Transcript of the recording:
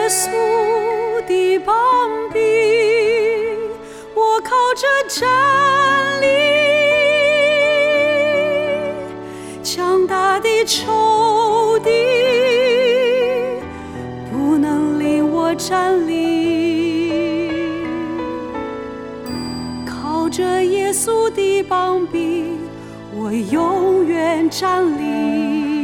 耶稣的膀臂，我靠着站立，强大的仇敌不能令我站立，靠着耶稣的膀臂，我永远站立。